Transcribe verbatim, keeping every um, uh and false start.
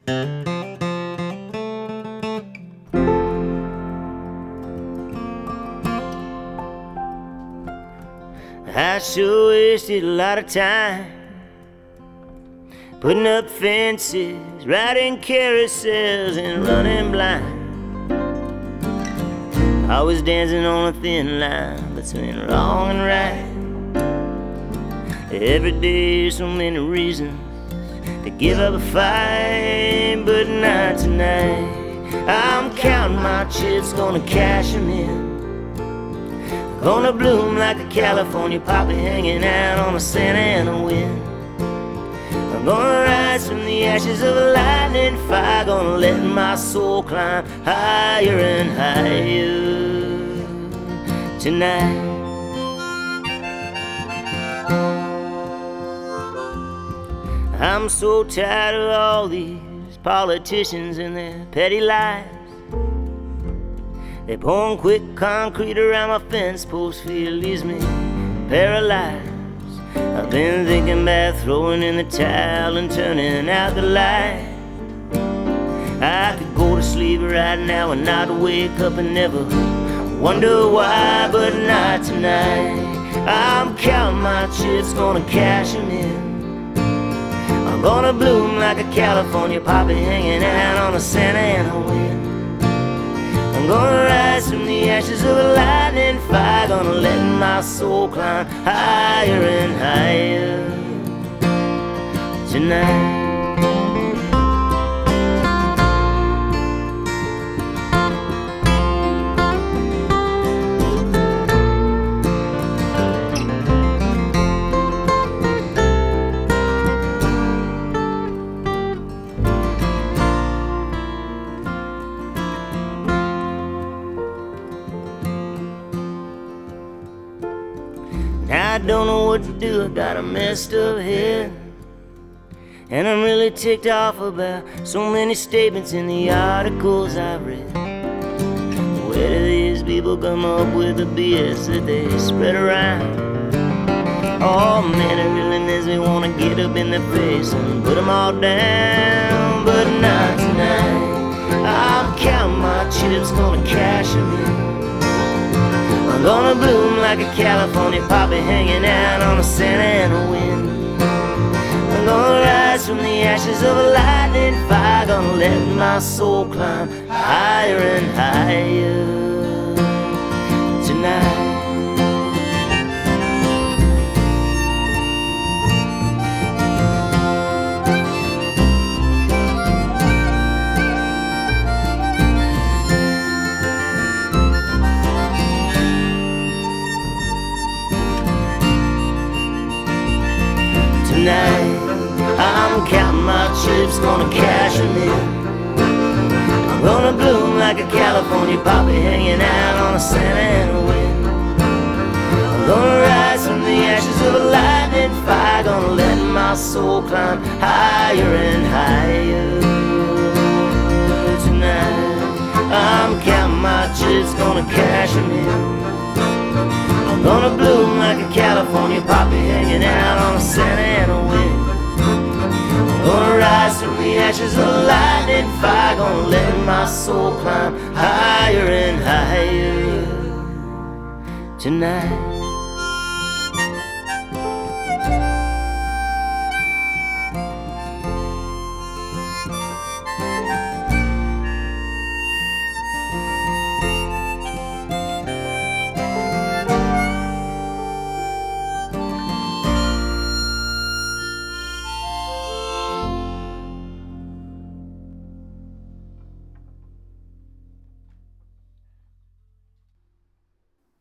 I sure wasted a lot of time putting up fences, riding carousels, and running blind. I was dancing on a thin line between wrong and right. Every day so many reasons to give up a fight, but not tonight. I'm counting my chips, gonna cash them in. Gonna bloom like a California poppy hanging out on a Santa Ana wind. I'm gonna rise from the ashes of a lightning fire. Gonna let my soul climb higher and higher tonight. I'm so tired of all these politicians and their petty lies. They pouring quick concrete around my fence post, fear leaves me paralyzed. I've been thinking about throwing in the towel and turning out the light. I could go to sleep right now and not wake up and never wonder why, but not tonight. I'm counting my chips, gonna cash them in. I'm gonna bloom like a California poppy hanging out on a Santa Ana wind. I'm gonna rise from the ashes of a lightning fire. Gonna let my soul climb higher and higher tonight. I don't know what to do, I got a messed up head. And I'm really ticked off about so many statements in the articles I've read. Where do these people come up with the B S that they spread around? Oh man, it really makes me wanna get up in their face and put them all down, but not tonight. I'm counting my chips, gonna cash them in. I'm gonna bloom like a California poppy hanging out on a Santa Ana wind. I'm gonna rise from the ashes of a lightning fire. Gonna let my soul climb higher and higher tonight. Tonight, I'm counting my chips, gonna cash them in. I'm gonna bloom like a California poppy hanging out on a Santa Ana wind. I'm gonna rise from the ashes of a lightning fire. Gonna let my soul climb higher and higher tonight. I'm counting my chips, gonna cash them in. I'm gonna bloom like a California poppy hanging out on a Santa Ana wind. I'm gonna rise from the ashes of a lightning fire. Gonna let my soul climb higher and higher tonight.